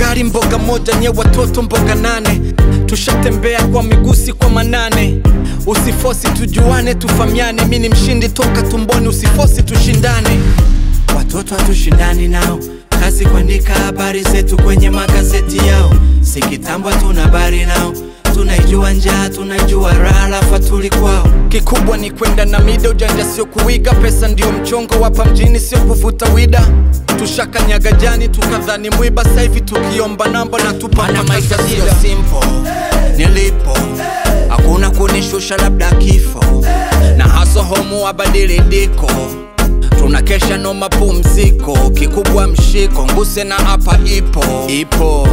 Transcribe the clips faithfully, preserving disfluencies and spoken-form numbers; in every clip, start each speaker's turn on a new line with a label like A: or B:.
A: ugali mboga moja nye watoto mboga nane. Tushatembea kwa migusi kwa manane. Usifosi tujuane tufamiane, mini mshindi toka tumboni, usifosi tushindane. Watoto hatushindani nao, kazi kuandika habari zetu kwenye magazeti yao. Si kitambo tunabari nao, tunaijua njaa, tunaijua raha, fatuli kwao. Kikubwa ni kwenda na mida, ujanja sio kuiga. Pesa ndio mchongo wapa mjini, sio kuvuta wida. Tushakanyaga jani tukadhani mwiba, sasa hivi tukiomba namba na tupa. Na maisha sio simple, nilipo hakuna kunishusha labda kifo. Na haso homu abadili diko, tunakesha no mapumziko. Kikubwa mshiko, nguse na hapa ipo ipo.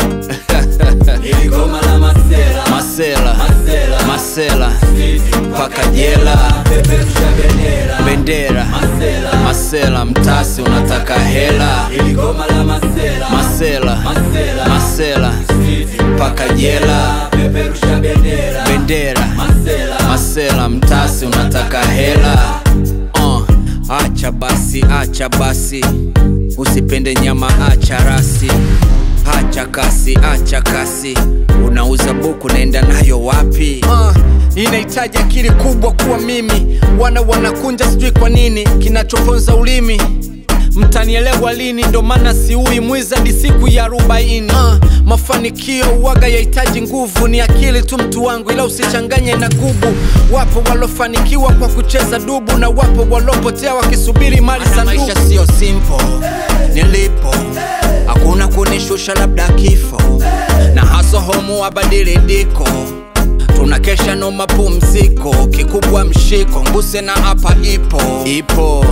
B: Iligoma la masela,
A: masela,
B: masela,
A: masela,
B: paka jela, peperusha bendera,
A: bendera,
B: masela,
A: masela, mtasi unataka hela.
B: Iligoma la masela,
A: masela,
B: masela,
A: masela, paka jela,
B: peperusha bendera,
A: bendera,
B: masela,
A: masela, mtasi unataka hela. uh, Acha basi, acha basi, usipende nyama, acha rasi. Acha kasi, acha kasi, unauza buku naenda nayo wapi? uh, Inahitaji akili kubwa kuwa mimi. Wana wanakunja sijui kwa nini, kinachoponza ulimi. Mtanielewa lini, ndo maana siui mwiza di siku ya arobaini. uh, Mafanikio uwaga yahitaji nguvu, ni akili tu mtu wangu, ila usichanganye na gubu. Wapo walofanikiwa kwa kucheza dubu, na wapo walopotea wakisubiri mali sanduku. Maisha sio simple, nilipo hakuna kunishusha labda kifo. Na haso homu abadili diko, tunakesha no mapumziko. Kikubwa mshiko, nguse na hapa ipo ipo.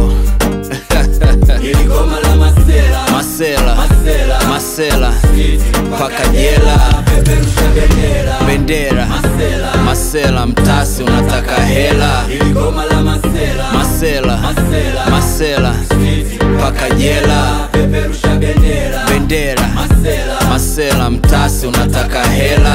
B: Iligoma la masela,
A: masela,
B: masela,
A: masela, paka jela,
B: peperusha bendera,
A: bendera,
B: masela,
A: masela, mtasi unataka hela.
B: Iligoma la masela,
A: masela,
B: masela,
A: masela, paka jela,
B: peperusha bendera,
A: bendera,
B: masela,
A: masela, mtasi unataka hela.